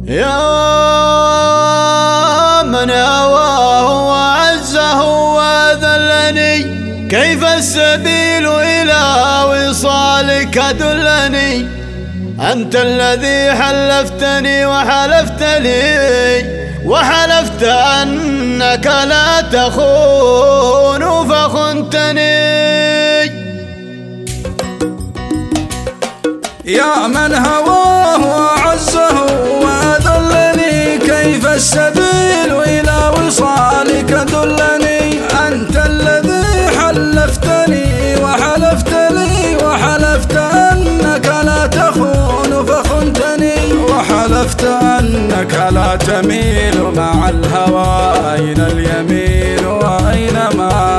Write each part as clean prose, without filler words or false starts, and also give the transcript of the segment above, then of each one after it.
يا من هواه وعزه وذلني، كيف السبيل إلى وصالك دلني. أنت الذي حلفتني وحلفت لي، وحلفت أنك لا تخون فخنتني. يا من هواه وعزه وذلني، كيف السبيل إلى وصالك دلني. أنت الذي حلفتني وحلفت لي، وحلفت أنك لا تخون فخنتني، وحلفت أنك لا تميل مع الهوى. أين اليمين وأين ما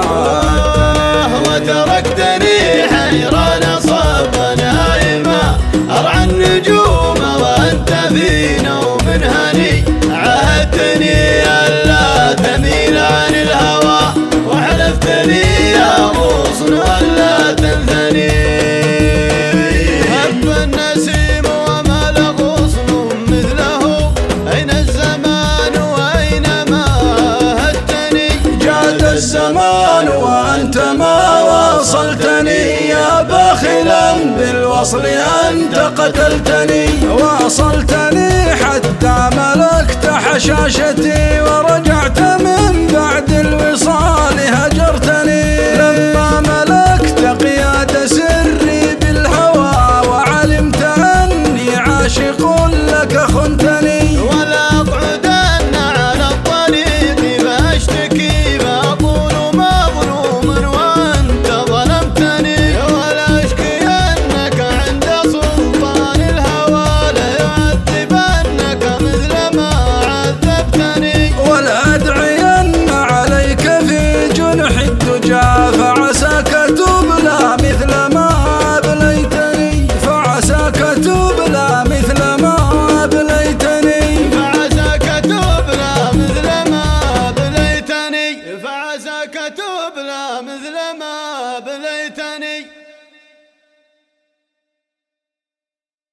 وتركتني حيران صبا نائما، أرعى النجوم وأنت في نوم هني. عهدتني ألا تميل عن الهوى، وحلفت لي يا غصن ألا تنثني. هب النسيم وما له غصن مثله، أين الزمان وأين ما هدتني. جاد الزمان وأنت ما وصلتني، يا باخلا بالوصل أنت قتلتني. واصلتني حتى ملكت حشاشتي، ورجعت من بعد الوصال هجرتني. لما ملكت قياد سري بالهوى، وعلمت أني عاشق لك خنتني. ولا أقعدن على الطريق فأشتكي، فأقول مظلوم وأنت ظلمتني. ولا أشكينك عند سلطان الهوى، ليعذبنك مثل ما عذبتني. ولا أدعين عليك في جنح الدجى، فعساك تبلى مثل ما أبليتني. فعساك تبلى مثل ما أبليتني. فعساك تبلى مثل ما أبليتني. فعساك تبلى مثل ما أبليتني.